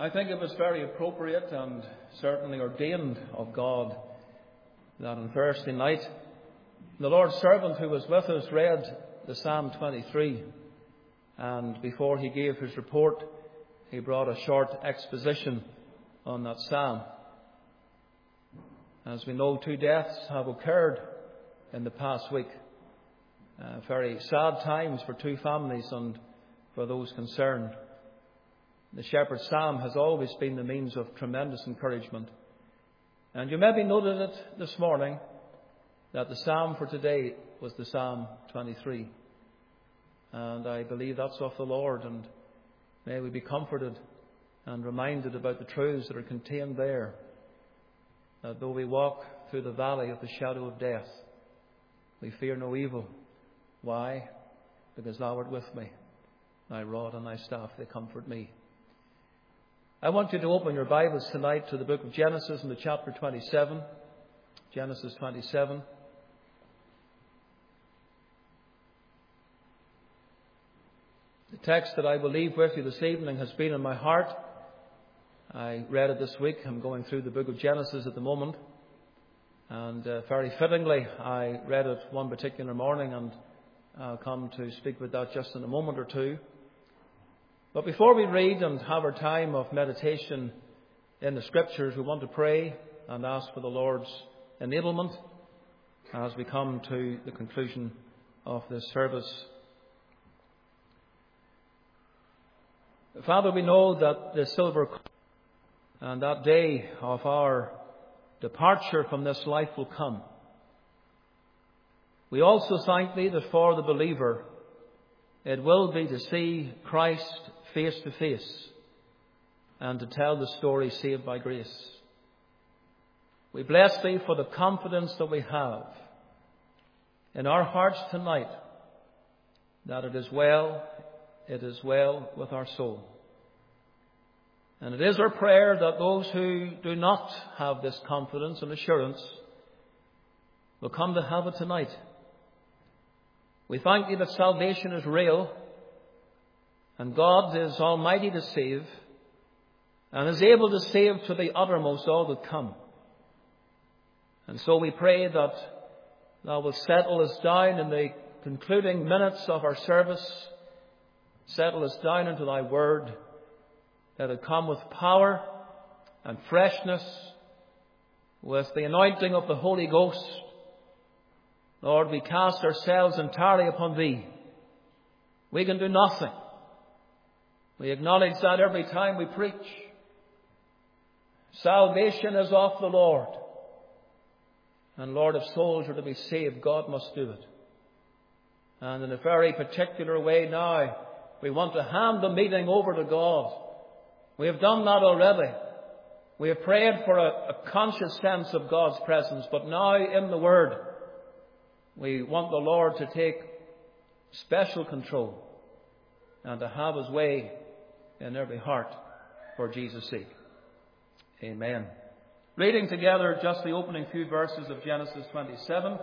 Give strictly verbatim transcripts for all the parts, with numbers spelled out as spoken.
I think it was very appropriate and certainly ordained of God that on Thursday night the Lord's servant who was with us read the Psalm twenty-three, and before he gave his report he brought a short exposition on that psalm. As we know, two deaths have occurred in the past week. Uh, very sad times for two families and for those concerned. The Shepherd's Psalm has always been the means of tremendous encouragement. And you maybe noted it this morning that the Psalm for today was the Psalm twenty-three. And I believe that's of the Lord, and may we be comforted and reminded about the truths that are contained there. That though we walk through the valley of the shadow of death, we fear no evil. Why? Because thou art with me. Thy rod and thy staff, they comfort me. I want you to open your Bibles tonight to the book of Genesis in the chapter twenty-seven. Genesis twenty-seven. The text that I will leave with you this evening has been in my heart. I read it this week. I'm going through the book of Genesis at the moment. And uh, very fittingly, I read it one particular morning, and I'll come to speak with that just in a moment or two. But before we read and have our time of meditation in the Scriptures, we want to pray and ask for the Lord's enablement as we come to the conclusion of this service. Father, we know that the silver and that day of our departure from this life will come. We also thank Thee that for the believer it will be to see Christ face to face and to tell the story saved by grace. We bless Thee for the confidence that we have in our hearts tonight that it is well, it is well with our soul. And it is our prayer that those who do not have this confidence and assurance will come to have it tonight. We thank Thee that salvation is real, and God is almighty to save, and is able to save to the uttermost all that come. And so we pray that Thou wilt settle us down in the concluding minutes of our service, settle us down into Thy word, that it come with power and freshness, with the anointing of the Holy Ghost. Lord, we cast ourselves entirely upon Thee. We can do nothing. We acknowledge that every time we preach. Salvation is of the Lord. And Lord, if souls are to be saved, God must do it. And in a very particular way now, we want to hand the meeting over to God. We have done that already. We have prayed for a, a conscious sense of God's presence, but now in the Word, we want the Lord to take special control and to have His way in every heart for Jesus' sake. Amen. Reading together just the opening few verses of Genesis twenty-seven.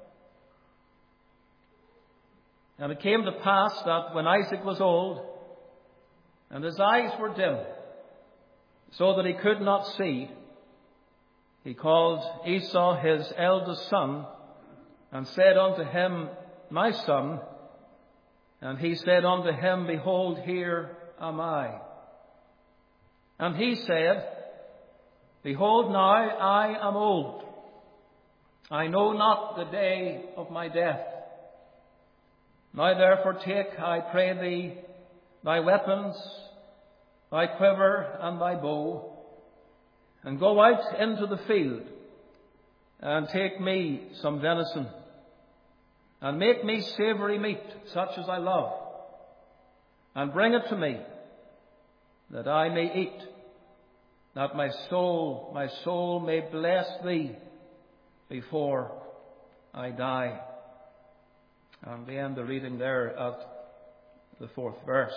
And it came to pass that when Isaac was old, and his eyes were dim, so that he could not see, he called Esau his eldest son, and said unto him, My son. And he said unto him, Behold, here am I. And he said, Behold, now I am old. I know not the day of my death. Now therefore take, I pray thee, thy weapons, thy quiver and thy bow, and go out into the field, and take me some venison, and make me savoury meat, such as I love, and bring it to me, that I may eat, that my soul, my soul may bless thee before I die. And we end the reading there at the fourth verse.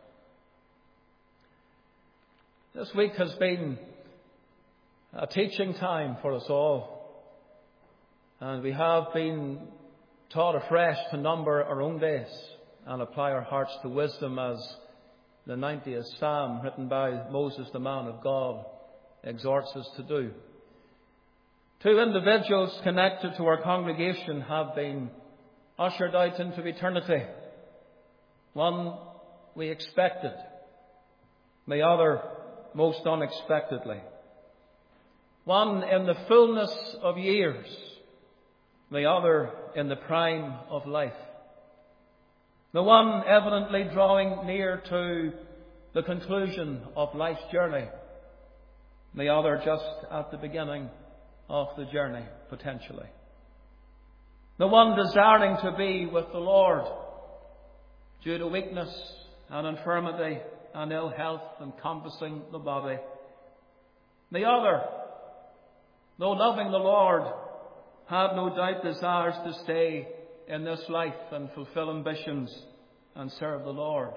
This week has been a teaching time for us all, and we have been taught afresh to number our own days and apply our hearts to wisdom as the ninetieth Psalm, written by Moses, the man of God, exhorts us to do. Two individuals connected to our congregation have been ushered out into eternity. One we expected, the other most unexpectedly. One in the fullness of years, the other in the prime of life. The one evidently drawing near to the conclusion of life's journey, the other just at the beginning of the journey, potentially. The one desiring to be with the Lord due to weakness and infirmity and ill health encompassing the body. The other, though loving the Lord, had no doubt desires to stay in this life and fulfill ambitions and serve the Lord.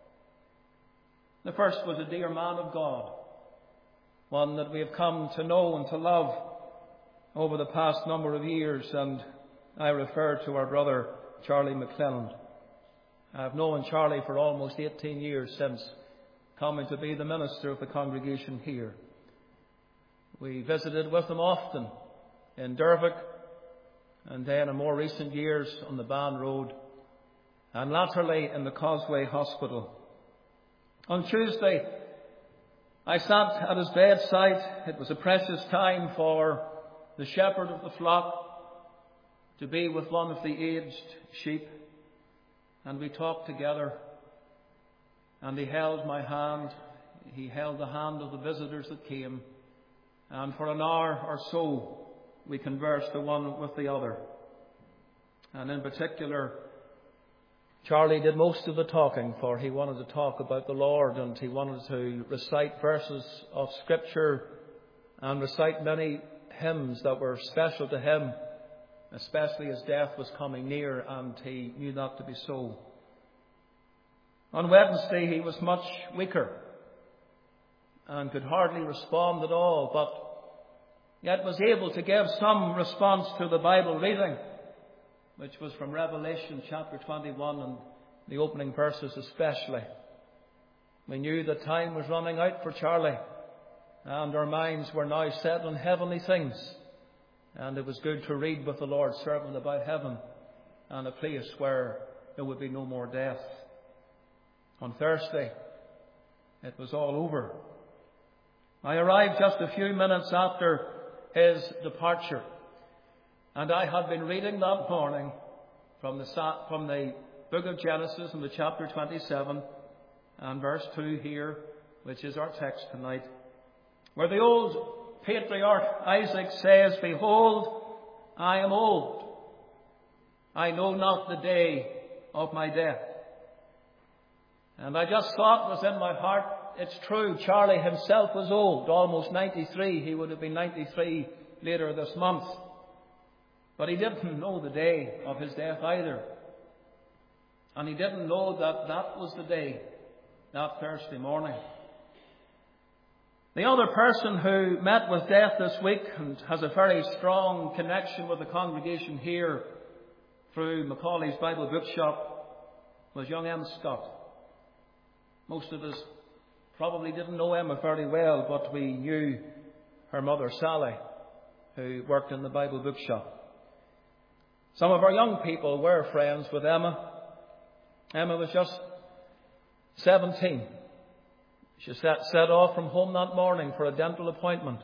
The first was a dear man of God, one that we have come to know and to love over the past number of years, and I refer to our brother Charlie McClelland. I've known Charlie for almost eighteen years since coming to be the minister of the congregation here. We visited with him often in Dervick, and then in more recent years on the Ban Road, and latterly in the Causeway Hospital. On Tuesday, I sat at his bedside. It was a precious time for the shepherd of the flock to be with one of the aged sheep, and we talked together, and he held my hand. He held the hand of the visitors that came, and for an hour or so we conversed the one with the other. And in particular, Charlie did most of the talking, for he wanted to talk about the Lord, and he wanted to recite verses of Scripture and recite many hymns that were special to him, especially as death was coming near, and he knew that to be so. On Wednesday he was much weaker and could hardly respond at all, but yet was able to give some response to the Bible reading, which was from Revelation chapter twenty-one and the opening verses especially. We knew that time was running out for Charlie, and our minds were now set on heavenly things. And it was good to read with the Lord's servant about heaven and a place where there would be no more death. On Thursday, it was all over. I arrived just a few minutes after his departure, and I had been reading that morning from the, from the book of Genesis in the chapter twenty-seven and verse two here, which is our text tonight, where the old patriarch Isaac says, "Behold, I am old. I know not the day of my death." And I just thought was in my heart, it's true, Charlie himself was old, almost ninety-three. He would have been ninety-three later this month. But he didn't know the day of his death either. And he didn't know that that was the day, that Thursday morning. The other person who met with death this week and has a very strong connection with the congregation here through Macaulay's Bible Bookshop was young Emma Scott. Most of us probably didn't know Emma very well, but we knew her mother Sally, who worked in the Bible Bookshop. Some of our young people were friends with Emma. Emma was just seventeen. She set, set off from home that morning for a dental appointment.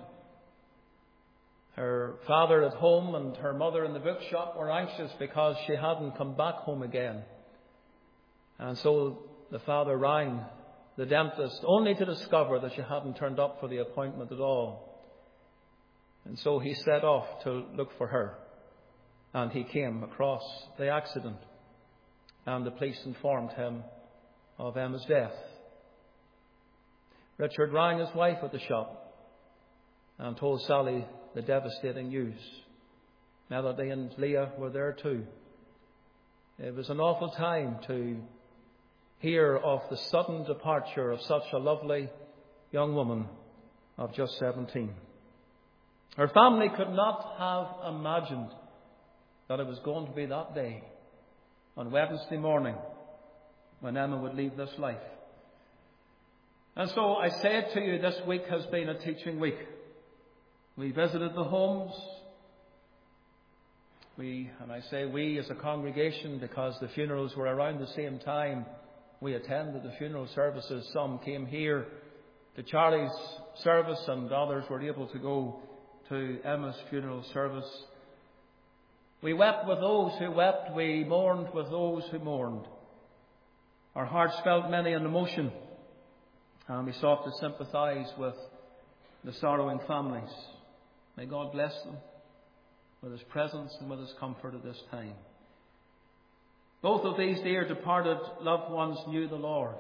Her father at home and her mother in the bookshop were anxious because she hadn't come back home again. And so the father rang the dentist only to discover that she hadn't turned up for the appointment at all. And so he set off to look for her. And he came across the accident. And the police informed him of Emma's death. Richard rang his wife at the shop and told Sally the devastating news. Melody and Leah were there too. It was an awful time to hear of the sudden departure of such a lovely young woman of just seventeen. Her family could not have imagined that it was going to be that day, on Wednesday morning, when Emma would leave this life. And so I say it to you, this week has been a teaching week. We visited the homes. We, and I say we as a congregation because the funerals were around the same time. We attended the funeral services. Some came here to Charlie's service and others were able to go to Emma's funeral service. We wept with those who wept. We mourned with those who mourned. Our hearts felt many an emotion, and we sought to sympathize with the sorrowing families. May God bless them with His presence and with His comfort at this time. Both of these dear departed loved ones knew the Lord.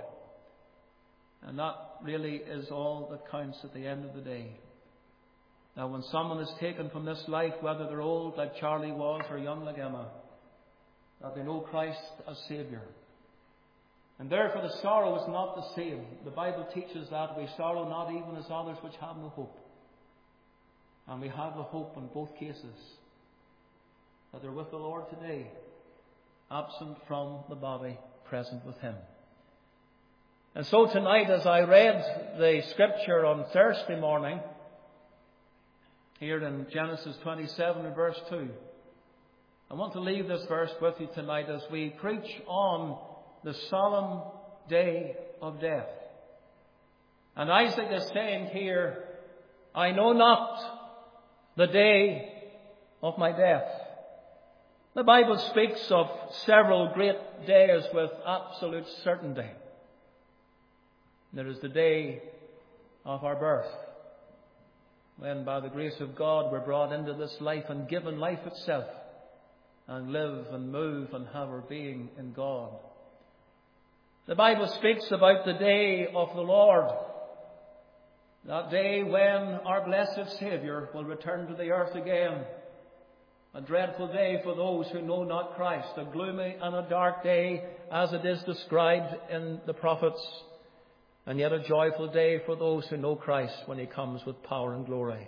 And that really is all that counts at the end of the day. Now, when someone is taken from this life, whether they're old like Charlie was or young like Emma, that they know Christ as Saviour. And therefore the sorrow is not the same. The Bible teaches that we sorrow not even as others which have no hope. And we have the hope in both cases, that they're with the Lord today, absent from the body, present with Him. And so tonight, as I read the scripture on Thursday morning, here in Genesis twenty-seven and verse two, I want to leave this verse with you tonight as we preach on the solemn day of death. And Isaac is saying here, I know not the day of my death. The Bible speaks of several great days with absolute certainty. There is the day of our birth, when by the grace of God we're brought into this life and given life itself, and live and move and have our being in God. The Bible speaks about the day of the Lord, that day when our blessed Saviour will return to the earth again. A dreadful day for those who know not Christ, a gloomy and a dark day as it is described in the prophets, and yet a joyful day for those who know Christ when He comes with power and glory.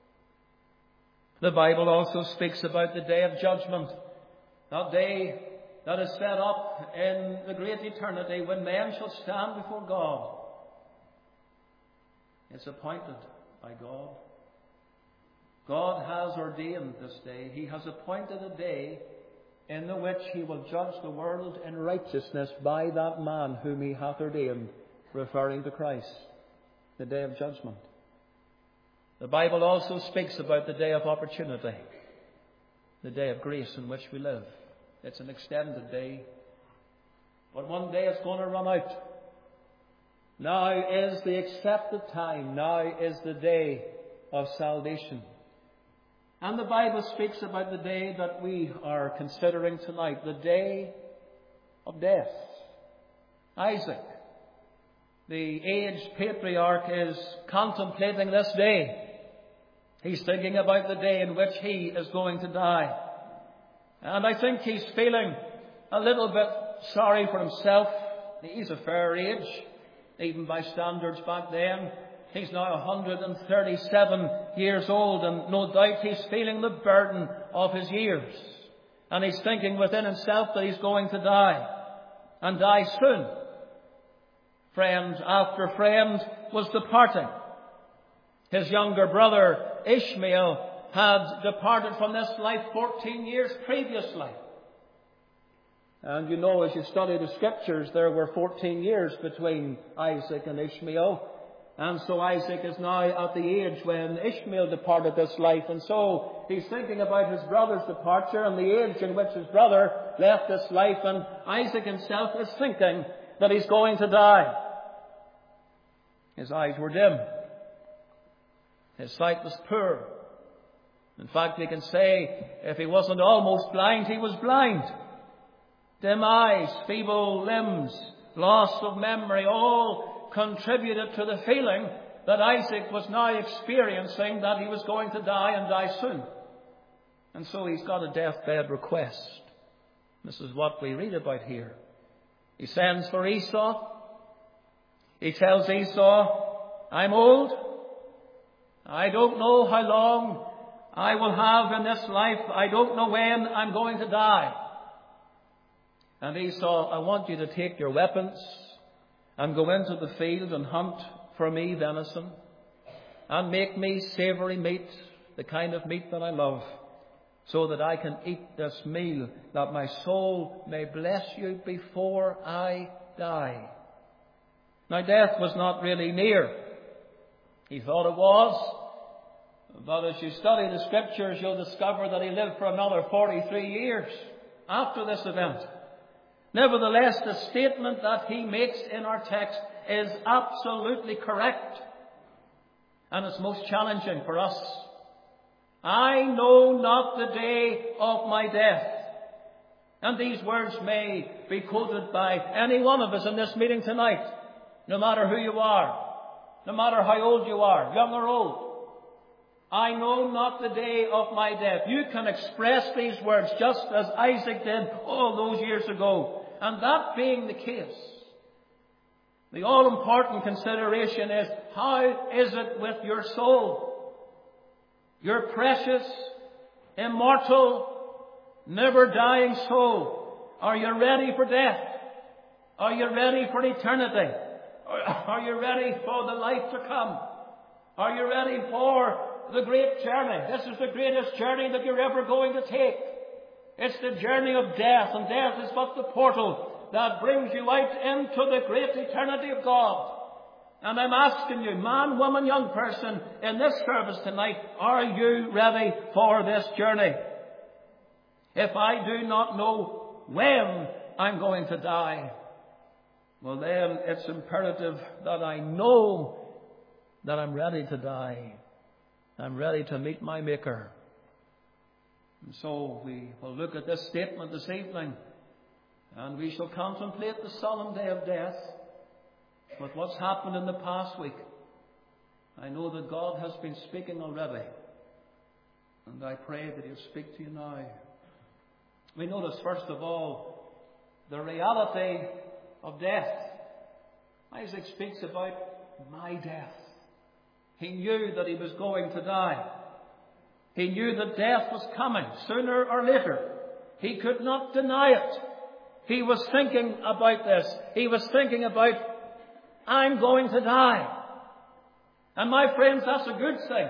The Bible also speaks about the day of judgment, that day that is set up in the great eternity when men shall stand before God. It's appointed by God. God has ordained this day. He has appointed a day in the which He will judge the world in righteousness by that man whom He hath ordained, referring to Christ, the day of judgment. The Bible also speaks about the day of opportunity, the day of grace in which we live. It's an extended day, but one day it's going to run out. Now is the accepted time. Now is the day of salvation. And the Bible speaks about the day that we are considering tonight, the day of death. Isaac, the aged patriarch, is contemplating this day. He's thinking about the day in which he is going to die. And I think he's feeling a little bit sorry for himself. He's a fair age, even by standards back then. He's now one hundred thirty-seven years old, and no doubt he's feeling the burden of his years. And he's thinking within himself that he's going to die, and die soon. Friend after friend was departing. His younger brother Ishmael had departed from this life fourteen years previously. And you know, as you study the scriptures, there were fourteen years between Isaac and Ishmael. And so Isaac is now at the age when Ishmael departed this life. And so he's thinking about his brother's departure and the age in which his brother left this life. And Isaac himself is thinking that he's going to die. His eyes were dim. His sight was poor. In fact, we can say if he wasn't almost blind, he was blind. Dim eyes, feeble limbs, loss of memory, all contributed to the feeling that Isaac was now experiencing that he was going to die and die soon. And so he's got a deathbed request. This is what we read about here. He sends for Esau. He tells Esau, I'm old. I don't know how long I will have in this life. I don't know when I'm going to die. And Esau, I want you to take your weapons and go into the field and hunt for me venison, and make me savoury meat, the kind of meat that I love, so that I can eat this meal, that my soul may bless you before I die. Now, death was not really near. He thought it was. But as you study the Scriptures, you'll discover that he lived for another forty-three years after this event. Nevertheless, the statement that he makes in our text is absolutely correct. And it's most challenging for us. I know not the day of my death. And these words may be quoted by any one of us in this meeting tonight, no matter who you are, no matter how old you are, young or old. I know not the day of my death. You can express these words just as Isaac did all those years ago. And that being the case, the all-important consideration is, how is it with your soul? Your precious, immortal, never-dying soul. Are you ready for death? Are you ready for eternity? Are you ready for the life to come? Are you ready for the great journey? This is the greatest journey that you're ever going to take. It's the journey of death, and death is but the portal that brings you out into the great eternity of God. And I'm asking you, man, woman, young person, in this service tonight, are you ready for this journey? If I do not know when I'm going to die, well then it's imperative that I know that I'm ready to die. I'm ready to meet my Maker. And so we will look at this statement this evening, and we shall contemplate the solemn day of death with what's happened in the past week. I know that God has been speaking already, and I pray that He'll speak to you now. We notice, first of all, the reality of death. Isaac speaks about my death. He knew that he was going to die. He knew that death was coming sooner or later. He could not deny it. He was thinking about this. He was thinking about, I'm going to die. And my friends, that's a good thing.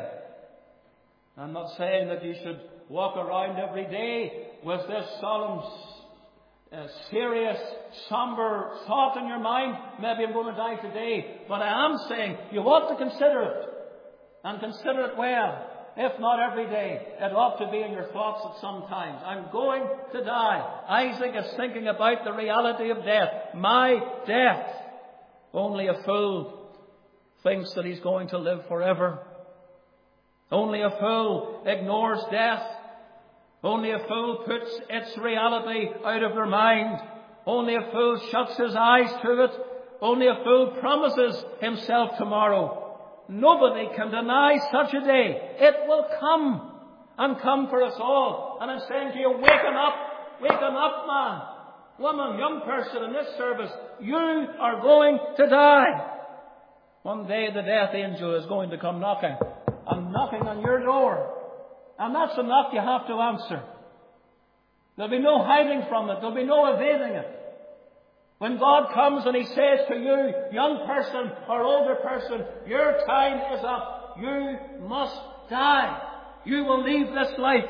I'm not saying that you should walk around every day with this solemn, uh, serious, somber thought in your mind. Maybe I'm going to die today. But I am saying you ought to consider it. And consider it well. If not every day, it ought to be in your thoughts at some times. I'm going to die. Isaac is thinking about the reality of death. My death. Only a fool thinks that he's going to live forever. Only a fool ignores death. Only a fool puts its reality out of their mind. Only a fool shuts his eyes to it. Only a fool promises himself tomorrow. Nobody can deny such a day. It will come, and come for us all. And I'm saying to you, waken up, waken up, man, woman, young person in this service. You are going to die. One day the death angel is going to come knocking, and knocking on your door. And that's a knock you have to answer. There'll be no hiding from it. There'll be no evading it. When God comes and He says to you, young person or older person, your time is up. You must die. You will leave this life.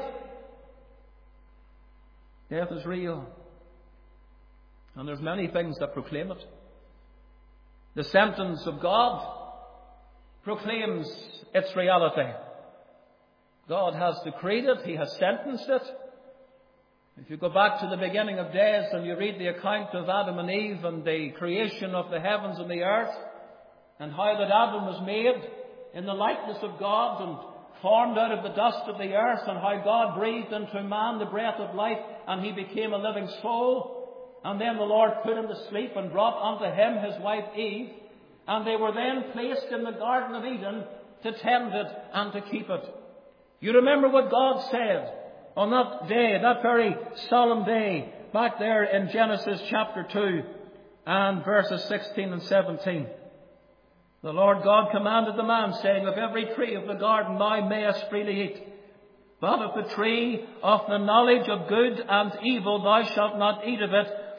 Death is real. And there's many things that proclaim it. The sentence of God proclaims its reality. God has decreed it. He has sentenced it. If you go back to the beginning of days and you read the account of Adam and Eve and the creation of the heavens and the earth, and how that Adam was made in the likeness of God and formed out of the dust of the earth, and how God breathed into man the breath of life and he became a living soul, and then the Lord put him to sleep and brought unto him his wife Eve, and they were then placed in the Garden of Eden to tend it and to keep it. You remember what God said on that day, that very solemn day, back there in Genesis chapter two and verses sixteen and seventeen. The Lord God commanded the man, saying, of every tree of the garden thou mayest freely eat, but of the tree of the knowledge of good and evil thou shalt not eat of it,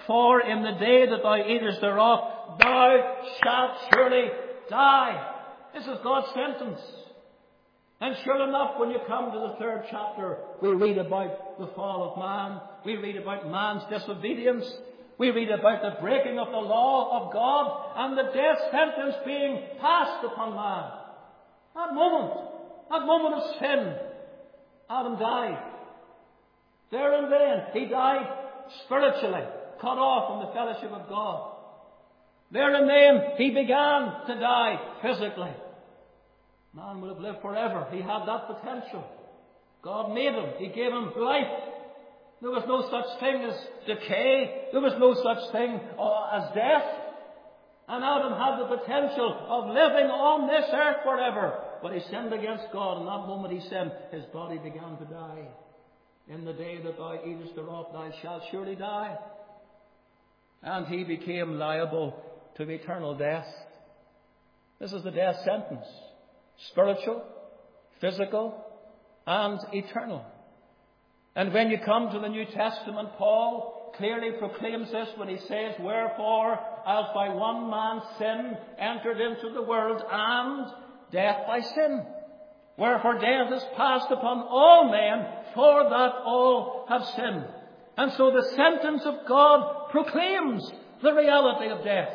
For in the day that thou eatest thereof, thou shalt surely die. This is God's sentence. And sure enough, when you come to the third chapter, we read about the fall of man. We read about man's disobedience. We read about the breaking of the law of God and the death sentence being passed upon man. That moment, that moment of sin, Adam died. There and then, he died spiritually, cut off from the fellowship of God. There and then, he began to die physically. Man would have lived forever. He had that potential. God made him. He gave him life. There was no such thing as decay. There was no such thing as death. And Adam had the potential of living on this earth forever. But he sinned against God. And that moment he sinned, his body began to die. In the day that thou eatest thereof, thou shalt surely die. And he became liable to eternal death. This is the death sentence. Spiritual, physical, and eternal. And when you come to the New Testament, Paul clearly proclaims this when he says, Wherefore, as by one man's sin entered into the world, and death by sin. Wherefore death is passed upon all men, for that all have sinned. And so the sentence of God proclaims the reality of death.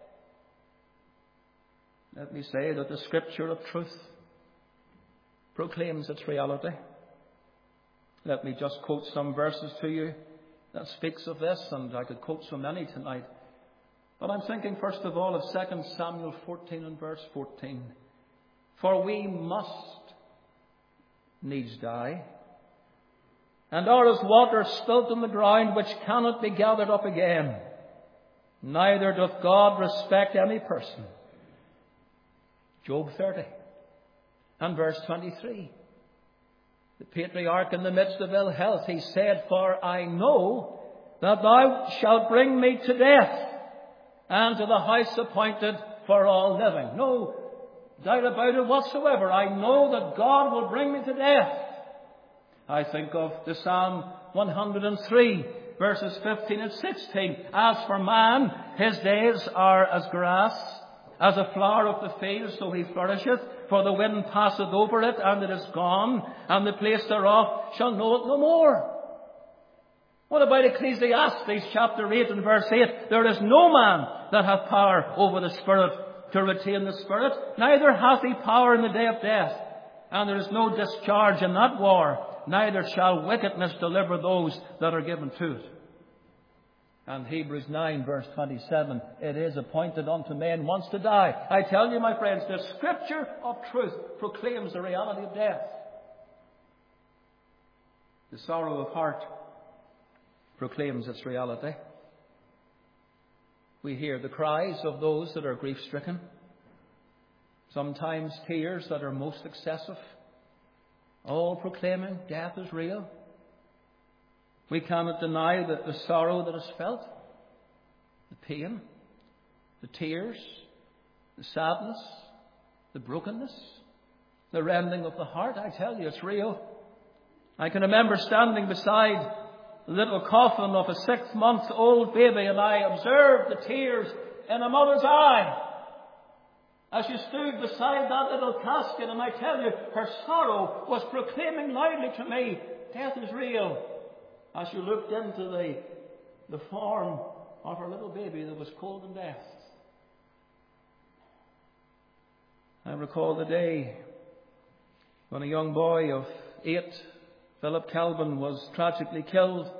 Let me say that the Scripture of truth proclaims its reality. Let me just quote some verses to you that speaks of this, and I could quote so many tonight. But I'm thinking first of all of Second Samuel fourteen and verse fourteen. For we must needs die, and are as water spilt on the ground, which cannot be gathered up again. Neither doth God respect any person. Job thirty and verse twenty-three. The patriarch in the midst of ill health, he said, For I know that thou shalt bring me to death, and to the house appointed for all living. No doubt about it whatsoever. I know that God will bring me to death. I think of the Psalm one hundred three, verses fifteen and sixteen. As for man, his days are as grass, as a flower of the field, so he flourisheth. For the wind passeth over it, and it is gone, and the place thereof shall know it no more. What about Ecclesiastes chapter eight and verse eight? There is no man that hath power over the Spirit to retain the Spirit, neither hath he power in the day of death. And there is no discharge in that war, neither shall wickedness deliver those that are given to it. And Hebrews nine verse twenty-seven, it is appointed unto men once to die. I tell you, my friends, the Scripture of truth proclaims the reality of death. The sorrow of heart proclaims its reality. We hear the cries of those that are grief-stricken. Sometimes tears that are most excessive. All proclaiming death is real. We cannot deny that the sorrow that is felt, the pain, the tears, the sadness, the brokenness, the rending of the heart. I tell you, it's real. I can remember standing beside the little coffin of a six-month-old baby, and I observed the tears in a mother's eye as she stood beside that little casket. And I tell you, her sorrow was proclaiming loudly to me, death is real. As she looked into the, the form of her little baby that was cold in death. I recall the day when a young boy of eight, Philip Calvin, was tragically killed.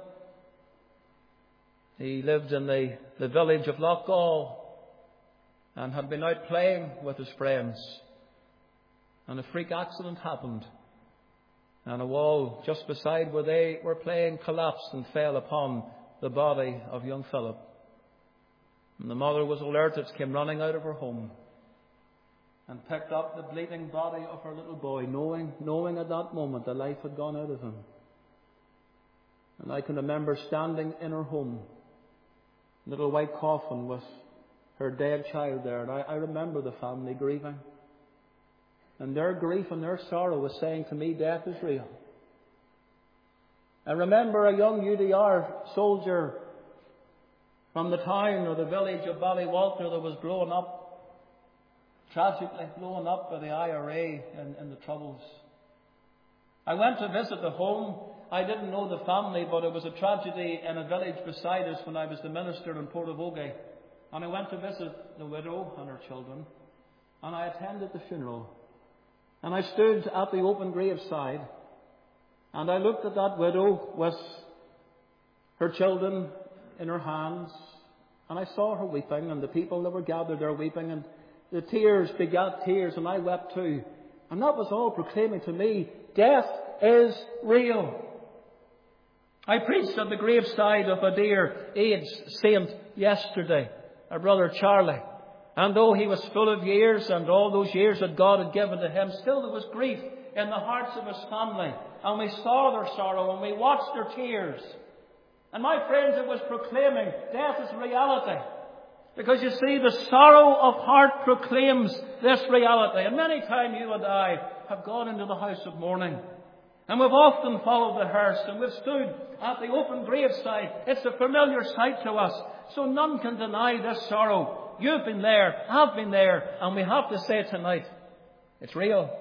He lived in the, the village of Loughgall and had been out playing with his friends. And a freak accident happened. And a wall just beside where they were playing collapsed and fell upon the body of young Philip. And the mother was alerted, came running out of her home and picked up the bleeding body of her little boy, knowing, knowing at that moment the life had gone out of him. And I can remember standing in her home, little white coffin with her dead child there. And I, I remember the family grieving. And their grief and their sorrow was saying to me, death is real. I remember a young U D R soldier from the town or the village of Ballywalter that was blown up, tragically blown up by the I R A in, in the Troubles. I went to visit the home. I didn't know the family, but it was a tragedy in a village beside us when I was the minister in Portavogie. And I went to visit the widow and her children. And I attended the funeral. And I stood at the open graveside. And I looked at that widow with her children in her hands. And I saw her weeping, and the people that were gathered there weeping. And the tears begat tears, and I wept too. And that was all proclaiming to me, death is real. I preached at the graveside of a dear AIDS saint yesterday, our brother Charlie. And though he was full of years, and all those years that God had given to him, still there was grief in the hearts of his family. And we saw their sorrow, and we watched their tears. And my friends, it was proclaiming death is reality. Because you see, the sorrow of heart proclaims this reality. And many times you and I have gone into the house of mourning. And we've often followed the hearse, and we've stood at the open graveside. It's a familiar sight to us. So none can deny this sorrow. You've been there, I've been there, and we have to say tonight, it's real.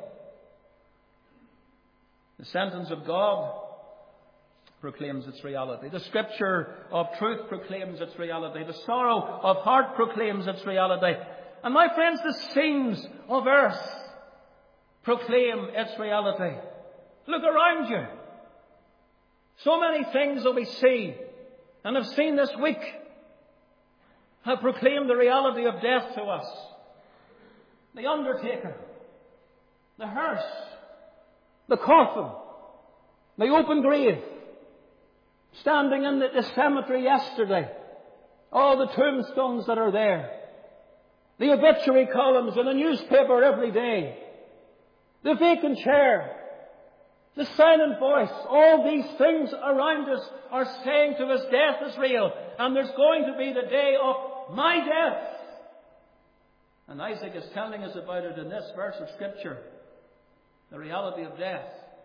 The sentence of God proclaims its reality. The Scripture of truth proclaims its reality. The sorrow of heart proclaims its reality. And my friends, the scenes of earth proclaim its reality. Look around you. So many things that we see and have seen this week have proclaimed the reality of death to us. The undertaker, the hearse, the coffin, the open grave, standing in the, the cemetery yesterday, all the tombstones that are there, the obituary columns in the newspaper every day, the vacant chair, the silent voice, all these things around us are saying to us, death is real, and there's going to be the day of my death. And Isaac is telling us about it in this verse of Scripture, the reality of death.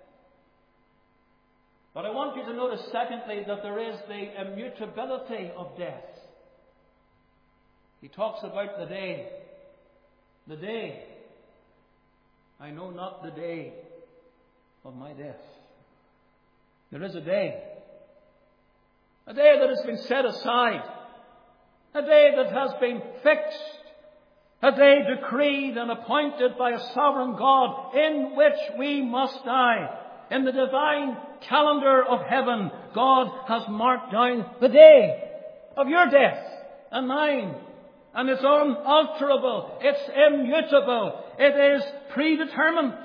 But I want you to notice, secondly, that there is the immutability of death. He talks about the day. The day. I know not the day of my death. There is a day. A day that has been set aside. A day that has been fixed. A day decreed and appointed by a sovereign God in which we must die. In the divine calendar of heaven, God has marked down the day of your death and mine. And it's unalterable. It's immutable. It is predetermined.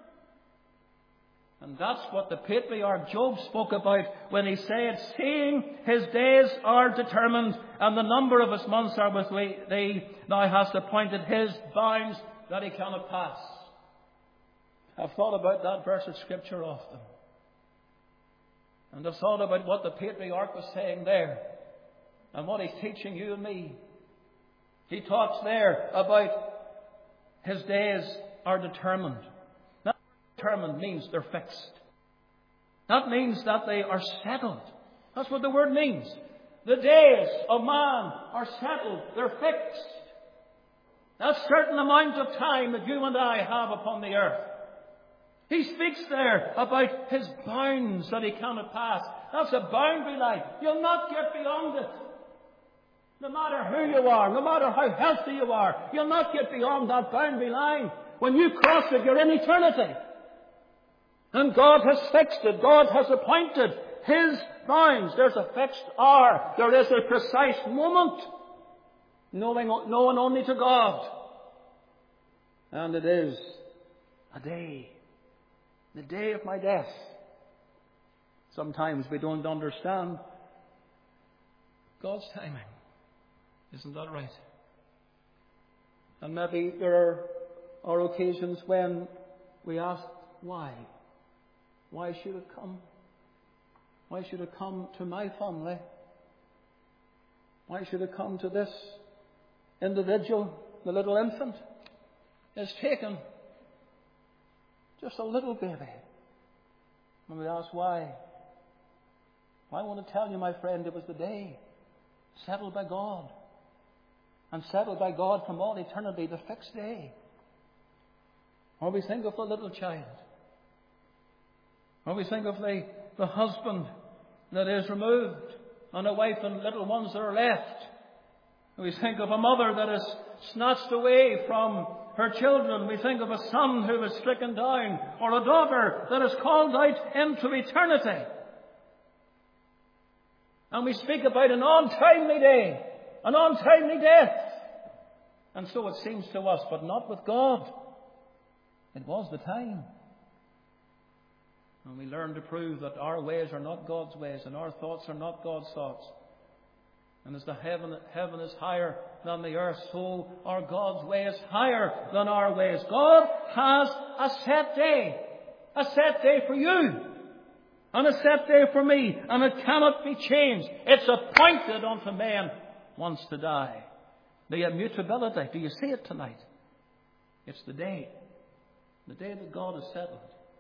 And that's what the patriarch Job spoke about when he said, seeing his days are determined and the number of his months are with thee, thou hast appointed his bounds that he cannot pass. I've thought about that verse of Scripture often. And I've thought about what the patriarch was saying there and what he's teaching you and me. He talks there about his days are determined. That determined means they're fixed. That means that they are settled. That's what the word means. The days of man are settled. They're fixed. That certain amount of time that you and I have upon the earth. He speaks there about his bounds that he cannot pass. That's a boundary line. You'll not get beyond it. No matter who you are, no matter how healthy you are, you'll not get beyond that boundary line. When you cross it, you're in eternity. And God has fixed it. God has appointed his bounds. There's a fixed hour. There is a precise moment, knowing, known only to God. And it is a day. The day of my death. Sometimes we don't understand God's timing. Isn't that right? And maybe there are, are occasions when we ask, why? Why should it come? Why should it come to my family? Why should it come to this individual, the little infant, is taken? Just a little baby. And we ask why. Well, I want to tell you, my friend, it was the day Settled by God. And settled by God from all eternity, the fixed day. Or we think of the little child. Or we think of the, the husband that is removed, and a wife and little ones that are left. We think of a mother that is snatched away from her children. We think of a son who is stricken down, or a daughter that is called out into eternity. And we speak about an untimely day, an untimely death. And so it seems to us, but not with God. It was the time. And we learn to prove that our ways are not God's ways, and our thoughts are not God's thoughts. And as the heaven, heaven is higher than the earth, so are God's ways higher than our ways. God has a set day. A set day for you. And a set day for me. And it cannot be changed. It's appointed unto man once to die. The immutability. Do you see it tonight? It's the day. The day that God has settled.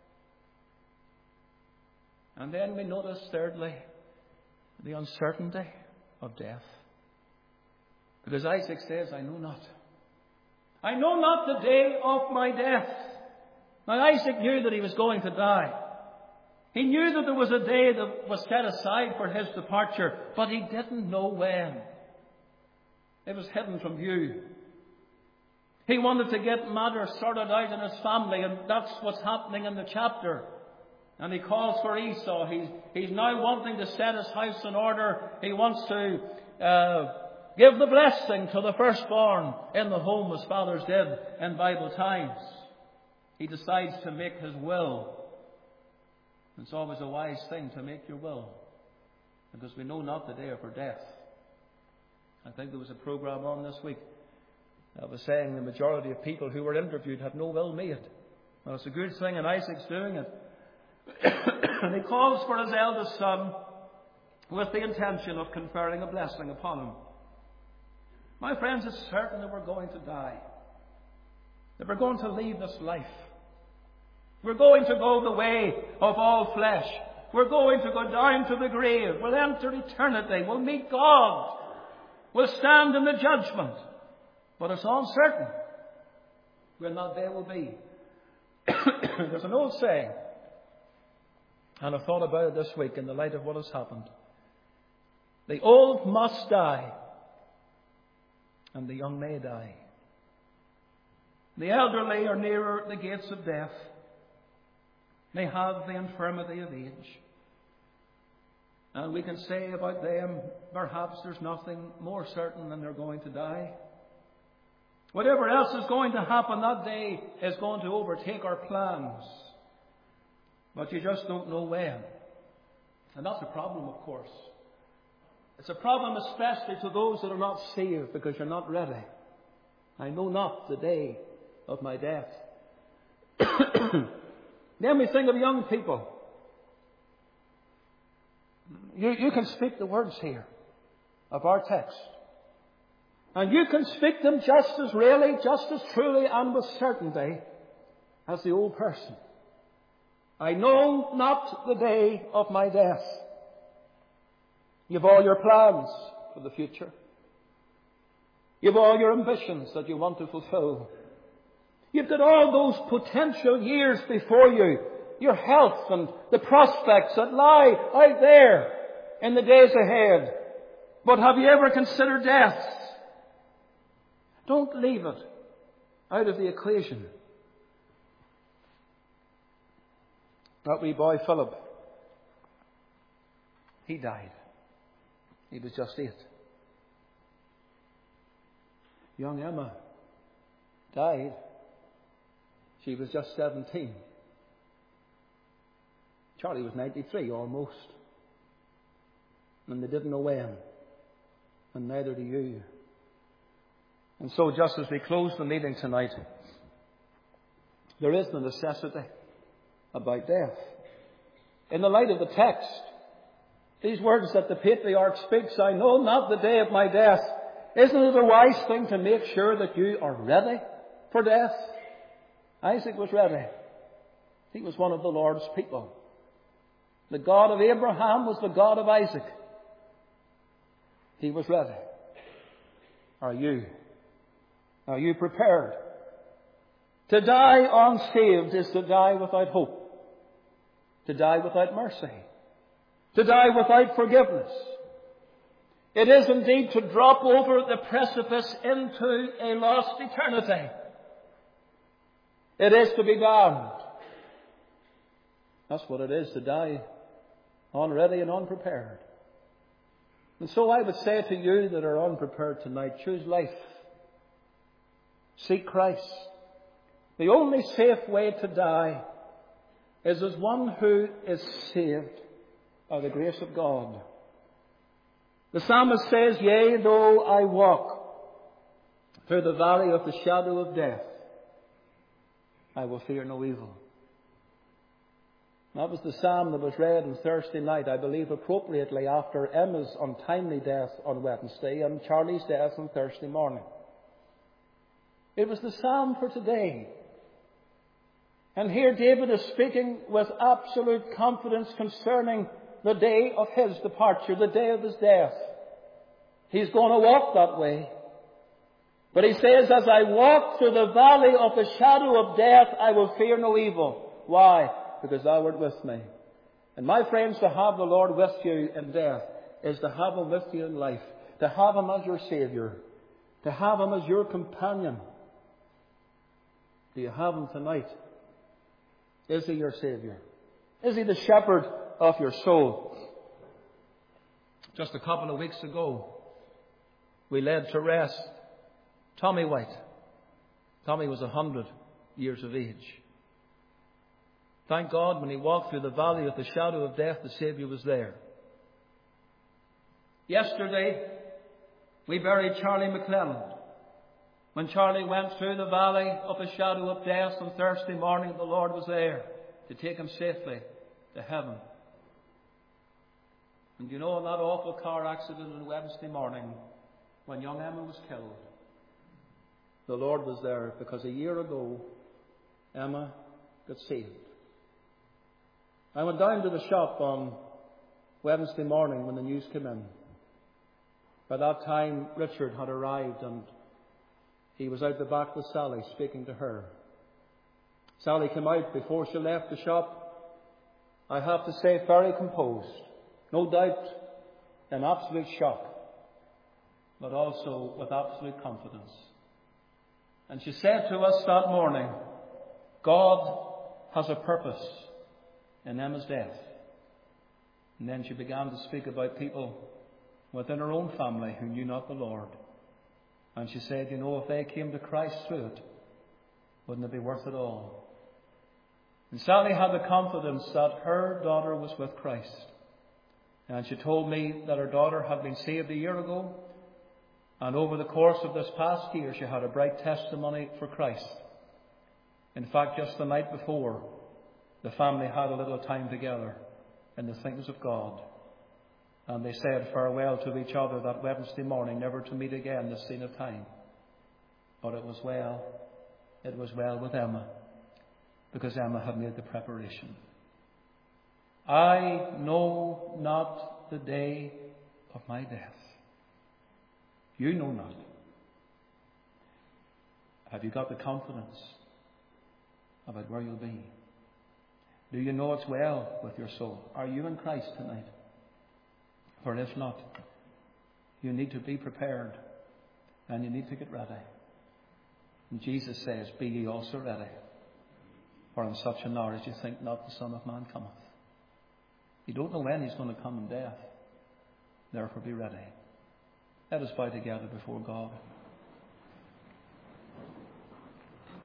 And then we notice, thirdly, the uncertainty of death. Because Isaac says, I know not. I know not the day of my death. Now Isaac knew that he was going to die. He knew that there was a day that was set aside for his departure, but he didn't know when. It was hidden from view. He wanted to get matters sorted out in his family, and that's what's happening in the chapter. And he calls for Esau. He's, he's now wanting to set his house in order. He wants to uh, give the blessing to the firstborn in the home, as fathers did in Bible times. He decides to make his will. It's always a wise thing to make your will, because we know not the day of our death. I think there was a program on this week that was saying the majority of people who were interviewed had no will made. Well, it's a good thing, and Isaac's doing it. And he calls for his eldest son with the intention of conferring a blessing upon him. My friends, it's certain that we're going to die. That we're going to leave this life. We're going to go the way of all flesh. We're going to go down to the grave. We'll enter eternity. We'll meet God. We'll stand in the judgment. But it's uncertain when that day will be. There's an old saying, and I thought about it this week in the light of what has happened. The old must die, and the young may die. The elderly are nearer the gates of death. They have the infirmity of age. And we can say about them, perhaps there's nothing more certain than they're going to die. Whatever else is going to happen that day is going to overtake our plans. But you just don't know when. And that's a problem, of course. It's a problem especially to those that are not saved, because you're not ready. I know not the day of my death. Then we think of young people. You, you can speak the words here of our text. And you can speak them just as really, just as truly and with certainty as the old person. I know not the day of my death. You've all your plans for the future. You've all your ambitions that you want to fulfill. You've got all those potential years before you. Your health and the prospects that lie out there in the days ahead. But have you ever considered death? Don't leave it out of the equation. That wee boy Philip, he died. He was just eight. Young Emma died. She was just seventeen. Charlie was ninety-three almost. And they didn't know when. And neither do you. And so just as we close the meeting tonight, there is the necessity about death. In the light of the text, these words that the patriarch speaks, I know not the day of my death. Isn't it a wise thing to make sure that you are ready for death? Isaac was ready. He was one of the Lord's people. The God of Abraham was the God of Isaac. He was ready. Are you? Are you prepared? To die unsaved is to die without hope. To die without mercy. To die without forgiveness. It is indeed to drop over the precipice into a lost eternity. It is to be damned. That's what it is to die unready and unprepared. And so I would say to you that are unprepared tonight, choose life. Seek Christ. The only safe way to die is as one who is saved by the grace of God. The psalmist says, yea, though I walk through the valley of the shadow of death, I will fear no evil. That was the psalm that was read on Thursday night, I believe appropriately after Emma's untimely death on Wednesday and Charlie's death on Thursday morning. It was the psalm for today. And here David is speaking with absolute confidence concerning the day of his departure, the day of his death. He's going to walk that way. But he says, as I walk through the valley of the shadow of death, I will fear no evil. Why? Because thou art with me. And my friends, to have the Lord with you in death is to have Him with you in life. To have Him as your Saviour. To have Him as your companion. Do you have Him tonight? Is He your Saviour? Is He the shepherd of your soul? Just a couple of weeks ago, we led to rest Tommy White. Tommy was a hundred years of age. Thank God when he walked through the valley of the shadow of death, the Saviour was there. Yesterday, we buried Charlie McClelland. When Charlie went through the valley of the shadow of death on Thursday morning, the Lord was there to take him safely to heaven. And you know, in that awful car accident on Wednesday morning, when young Emma was killed, the Lord was there because a year ago, Emma got saved. I went down to the shop on Wednesday morning when the news came in. By that time, Richard had arrived and he was out the back with Sally speaking to her. Sally came out before she left the shop, I have to say, very composed. No doubt in absolute shock, but also with absolute confidence. And she said to us that morning, God has a purpose in Emma's death. And then she began to speak about people within her own family who knew not the Lord. And she said, you know, if they came to Christ through it, wouldn't it be worth it all? And Sally had the confidence that her daughter was with Christ. And she told me that her daughter had been saved a year ago. And over the course of this past year, she had a bright testimony for Christ. In fact, just the night before, the family had a little time together in the things of God. And they said farewell to each other that Wednesday morning, never to meet again this scene of time. But it was well. It was well with Emma, because Emma had made the preparation. I know not the day of my death. You know not. Have you got the confidence about where you'll be? Do you know it's well with your soul? Are you in Christ tonight? For if not, you need to be prepared and you need to get ready. And Jesus says, be ye also ready, for in such an hour as you think not the Son of Man cometh. You don't know when He's going to come in death. Therefore be ready. Let us bow together before God.